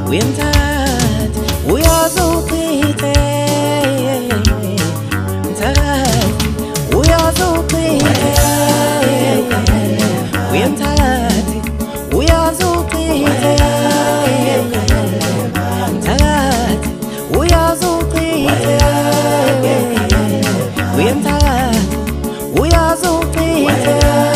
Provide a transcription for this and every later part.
uyamthatha uyazuchithe uyazuchithe uyamthatha uyazuchithe uyazuchithe uyamthatha uyazuchithe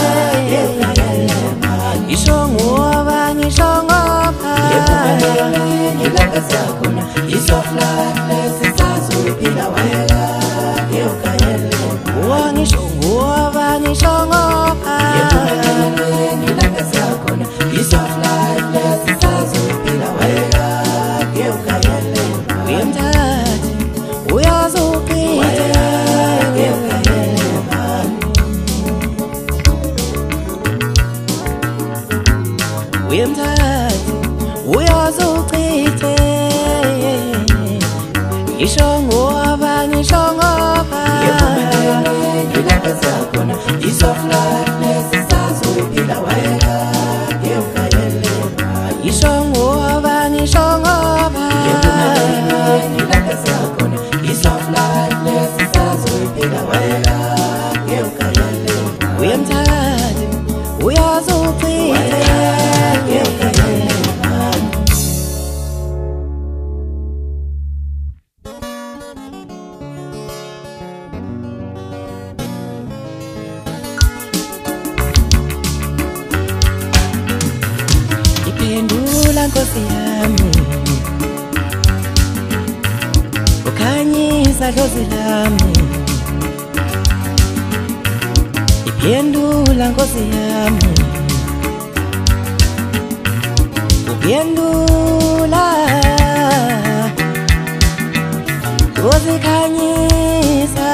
ishongoba ngishongoba ngilakazakhona isoflahle sisazophila wena ngiyokayele wangishongoba ngishongoba ngilakazakhona isoflahle sisazophila wena ngiyokayele uyamthatha uyazuchithe uyamthatha uyazuchithe ngishongoba ngishongoba ngilakazakhona isoflahle sisazophila wena ngiyokayele ngishongoba ngishongoba ngilakazakhona isoflahle sisazophila wena ngiyokayele uyamthatha uyazuchithe iphendula Nkosi yami ukhanyisa dlozi lami iphendula Nkosi yami uphendula uzikhanyisa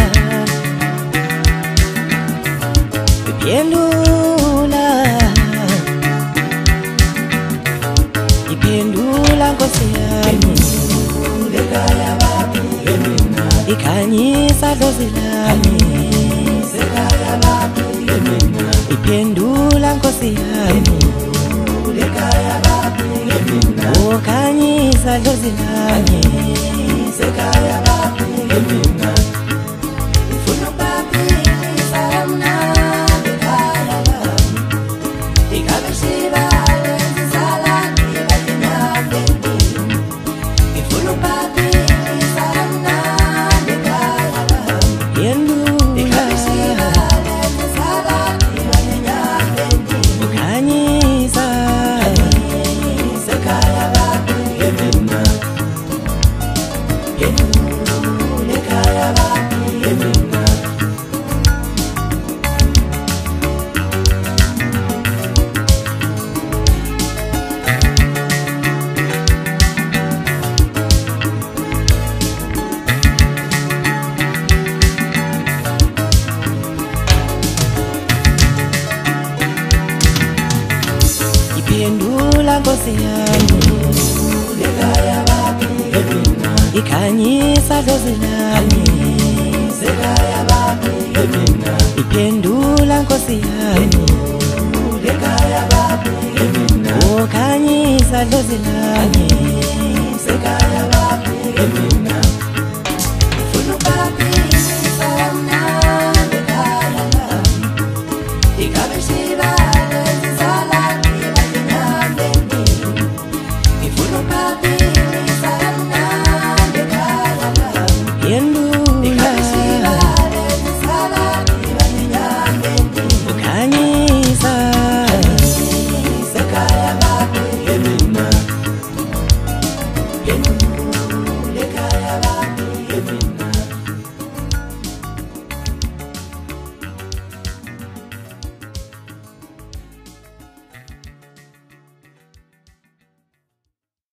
iphendula iphendula Nkosi yami ekhaya babi emina ikhanyisa dlozi lami ekhaya babi emina iphendula Nkosi yami ekhaya babi emina ukhanyisa dlozi lami ekhaya babi emina ufuna ukubaphilisa kamnandi ekhaya lami ingabe sibale ngisalani bakenyakeni ngifuna ukubaphilisa kamnandi ekhaya lami ingabe sibale ngisalani bakenyakeni ukhanyisa ekhaya babi emina ekhaya babi emina iphendula Nkosi yami ekhaya babi emina ikhanyisa dlozi lami ekhaya babi emina iphendula Nkosi yami ekhaya babi emina ukhanyisa dlozi lami ekhaya babi emina